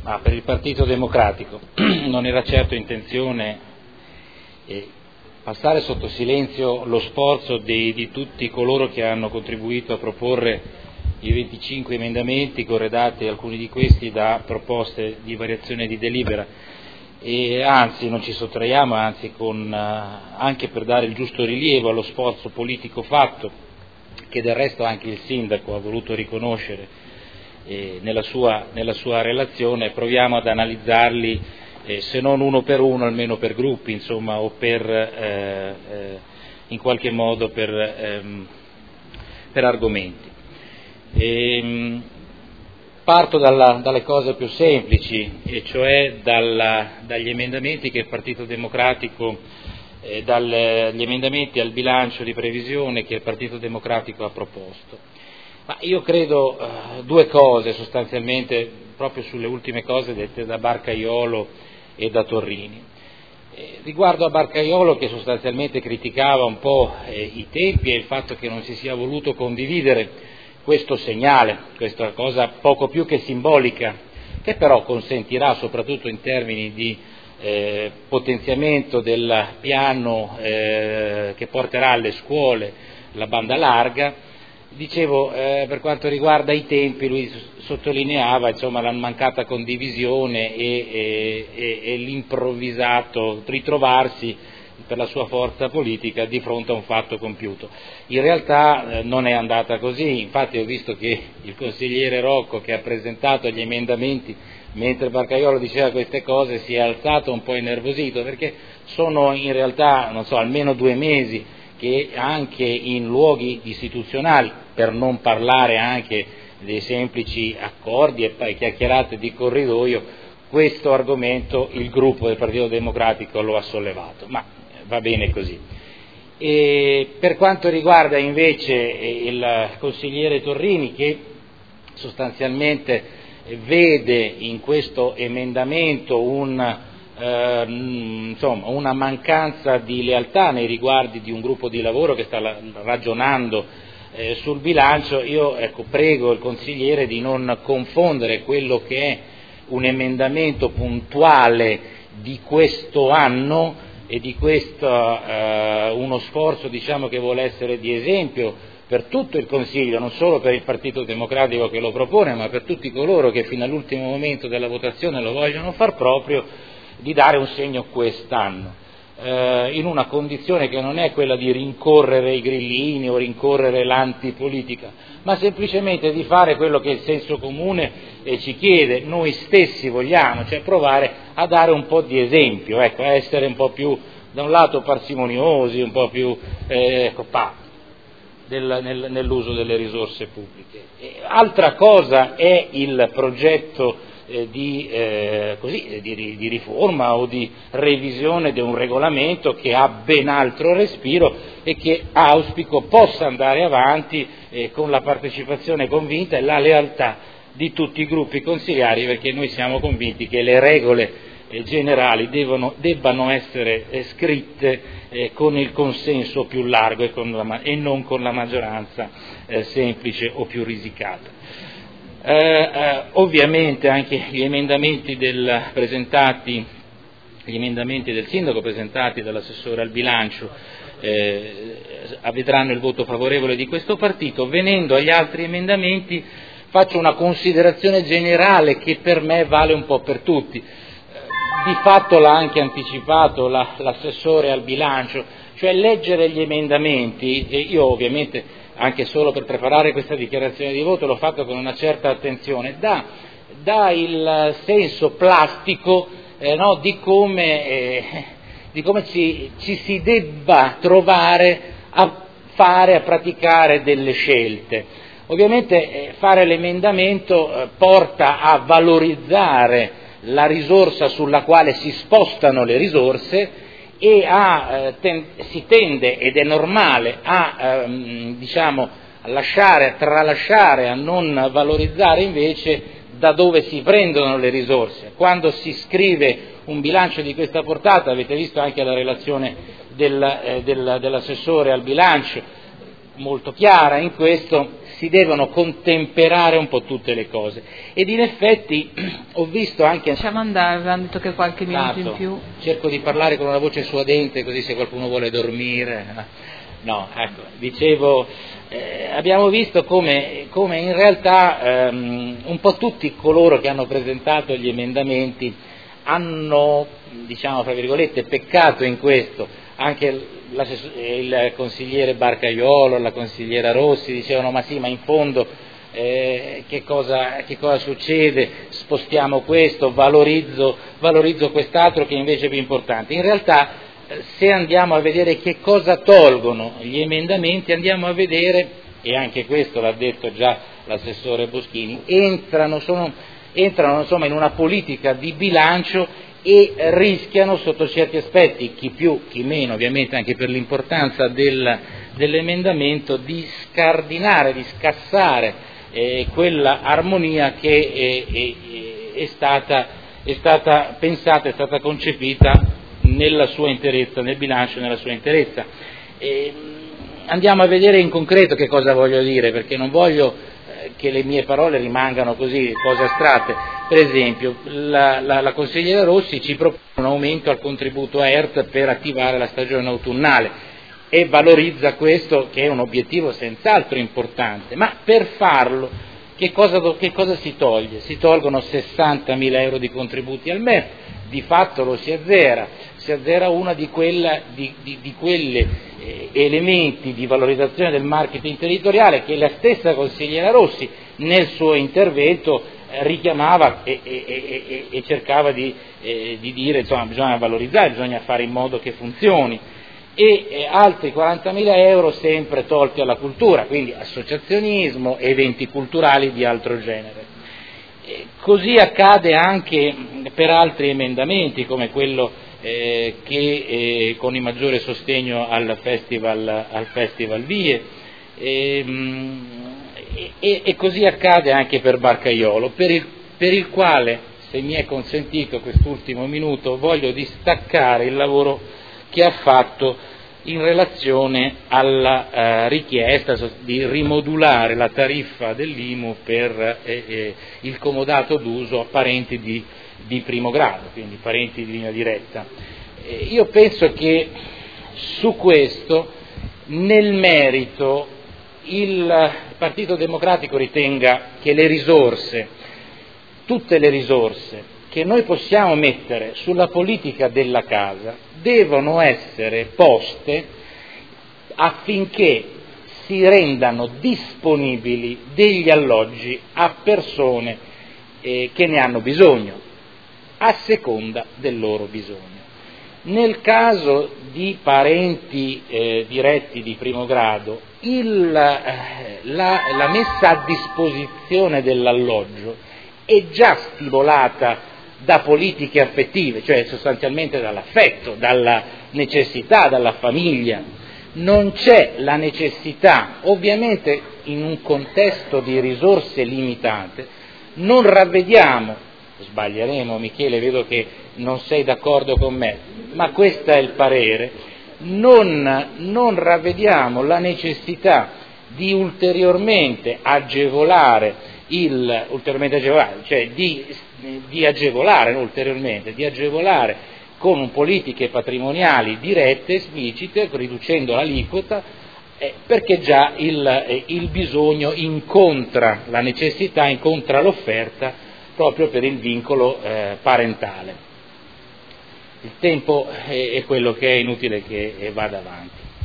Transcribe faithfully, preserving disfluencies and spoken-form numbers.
Ma per il Partito Democratico non era certo intenzione eh, passare sotto silenzio lo sforzo di, di tutti coloro che hanno contribuito a proporre i venticinque emendamenti, corredati alcuni di questi da proposte di variazione di delibera, e anzi non ci sottraiamo, anzi con, eh, anche per dare il giusto rilievo allo sforzo politico fatto, che del resto anche il Sindaco ha voluto riconoscere eh, nella, sua, nella sua relazione, proviamo ad analizzarli eh, se non uno per uno, almeno per gruppi, insomma, o per eh, eh, in qualche modo per, ehm, per argomenti. E, parto dalla, dalle cose più semplici, e cioè dalla, dagli emendamenti che il Partito Democratico, eh, dagli emendamenti al bilancio di previsione che il Partito Democratico ha proposto. Ma io credo eh, due cose sostanzialmente, proprio sulle ultime cose dette da Barcaiolo e da Torrini. Eh, riguardo a Barcaiolo, che sostanzialmente criticava un po' eh, i tempi e il fatto che non si sia voluto condividere questo segnale, questa cosa poco più che simbolica, che però consentirà, soprattutto in termini di eh, potenziamento del piano eh, che porterà alle scuole la banda larga. Dicevo, eh, per quanto riguarda i tempi, lui sottolineava, insomma, la mancata condivisione e, e, e, e l'improvvisato ritrovarsi per la sua forza politica di fronte a un fatto compiuto. In realtà eh, non è andata così, infatti ho visto che il consigliere Rocco, che ha presentato gli emendamenti mentre Barcaiolo diceva queste cose, si è alzato un po' innervosito, perché sono in realtà, non so, almeno due mesi che anche in luoghi istituzionali, per non parlare anche dei semplici accordi e chiacchierate di corridoio, questo argomento il gruppo del Partito Democratico lo ha sollevato, ma va bene così. E per quanto riguarda invece il consigliere Torrini, che sostanzialmente vede in questo emendamento un Eh, insomma, una mancanza di lealtà nei riguardi di un gruppo di lavoro che sta la, ragionando eh, sul bilancio, io ecco, prego il consigliere di non confondere quello che è un emendamento puntuale di questo anno e di questo eh, uno sforzo, diciamo, che vuole essere di esempio per tutto il Consiglio, non solo per il Partito Democratico che lo propone, ma per tutti coloro che fino all'ultimo momento della votazione lo vogliono far proprio, di dare un segno quest'anno, eh, in una condizione che non è quella di rincorrere i grillini o rincorrere l'antipolitica, ma semplicemente di fare quello che il senso comune eh, ci chiede, noi stessi vogliamo, cioè provare a dare un po' di esempio, ecco, a essere un po' più, da un lato, parsimoniosi, un po' più eh, compatti del, nel, nell'uso delle risorse pubbliche. E altra cosa è il progetto Eh, di, eh, così, di, di riforma o di revisione di un regolamento che ha ben altro respiro e che auspico possa andare avanti eh, con la partecipazione convinta e la lealtà di tutti i gruppi consigliari, perché noi siamo convinti che le regole eh, generali devono, debbano essere eh, scritte eh, con il consenso più largo e, con la, e non con la maggioranza eh, semplice o più risicata. Eh, eh, ovviamente anche gli emendamenti del, presentati, gli emendamenti del sindaco presentati dall'assessore al bilancio eh, vedranno il voto favorevole di questo partito. Venendo agli altri emendamenti, faccio una considerazione generale che per me vale un po' per tutti. Di fatto l'ha anche anticipato la, l'assessore al bilancio, cioè leggere gli emendamenti, e io ovviamente anche solo per preparare questa dichiarazione di voto l'ho fatto con una certa attenzione, dà, dà il senso plastico eh, no, di come, eh, di come ci, ci si debba trovare a fare, a praticare delle scelte. Ovviamente eh, fare l'emendamento eh, porta a valorizzare la risorsa sulla quale si spostano le risorse, e a, eh, ten, si tende, ed è normale, a ehm, diciamo, a lasciare, a tralasciare, a non valorizzare invece da dove si prendono le risorse. Quando si scrive un bilancio di questa portata, avete visto anche la relazione del, eh, del, dell'assessore al bilancio, molto chiara in questo, si devono contemperare un po' tutte le cose, ed in effetti ho visto anche... Lasciamo andare, avevamo detto che qualche minuto in più. Cerco di parlare con una voce suadente, così se qualcuno vuole dormire... No, ecco, dicevo, eh, abbiamo visto come, come in realtà ehm, un po' tutti coloro che hanno presentato gli emendamenti hanno, diciamo, fra virgolette, peccato in questo. Anche il consigliere Barcaiolo, la consigliera Rossi dicevano ma sì, ma in fondo eh, che, cosa, che cosa succede, spostiamo questo, valorizzo, valorizzo quest'altro che invece è più importante. In realtà eh, se andiamo a vedere che cosa tolgono gli emendamenti, andiamo a vedere, e anche questo l'ha detto già l'assessore Boschini, entrano, sono, entrano insomma in una politica di bilancio e rischiano sotto certi aspetti, chi più, chi meno, ovviamente anche per l'importanza del, dell'emendamento, di scardinare, di scassare eh, quella armonia che è, è, è, stata, è stata pensata, è stata concepita nella sua interezza, nel bilancio nella sua interezza. E andiamo a vedere in concreto che cosa voglio dire, perché non voglio che le mie parole rimangano così, cose astratte. Per esempio, la, la, la consigliera Rossi ci propone un aumento al contributo A E R T per attivare la stagione autunnale e valorizza questo, che è un obiettivo senz'altro importante, ma per farlo che cosa, che cosa si toglie? Si tolgono sessantamila euro di contributi al M E F, di fatto lo si azzera, si azzera una di, quella, di, di, di quelle eh, elementi di valorizzazione del marketing territoriale che la stessa consigliera Rossi nel suo intervento eh, richiamava e, e, e, e cercava di, eh, di dire, insomma, bisogna valorizzare, bisogna fare in modo che funzioni, e eh, altri quarantamila euro sempre tolti alla cultura, quindi associazionismo, eventi culturali di altro genere. Eh, così accade anche per altri emendamenti come quello eh, che eh, con il maggiore sostegno al festival, al festival Vie, e, e, e così accade anche per Barcaiolo, per il, per il quale, se mi è consentito quest'ultimo minuto, voglio distaccare il lavoro che ha fatto in relazione alla eh, richiesta di rimodulare la tariffa dell'I M U per eh, eh, il comodato d'uso a parenti di, di primo grado, quindi parenti di linea diretta. Eh, io penso che su questo, nel merito, il Partito Democratico ritenga che le risorse, tutte le risorse che noi possiamo mettere sulla politica della casa devono essere poste affinché si rendano disponibili degli alloggi a persone eh, che ne hanno bisogno, a seconda del loro bisogno. Nel caso di parenti eh, diretti di primo grado, il, eh, la, la messa a disposizione dell'alloggio è già stimolata da politiche affettive, cioè sostanzialmente dall'affetto, dalla necessità, dalla famiglia. Non c'è la necessità, ovviamente in un contesto di risorse limitate, non ravvediamo, sbaglieremo Michele, vedo che non sei d'accordo con me, ma questo è il parere, non, non ravvediamo la necessità di ulteriormente agevolare il ulteriormente agevolare, cioè di, di agevolare non ulteriormente, di agevolare con politiche patrimoniali dirette, esplicite, riducendo l'aliquota, eh, perché già il, eh, il bisogno incontra la necessità, incontra l'offerta proprio per il vincolo eh, parentale. Il tempo è, è quello che è, inutile che eh, vada avanti.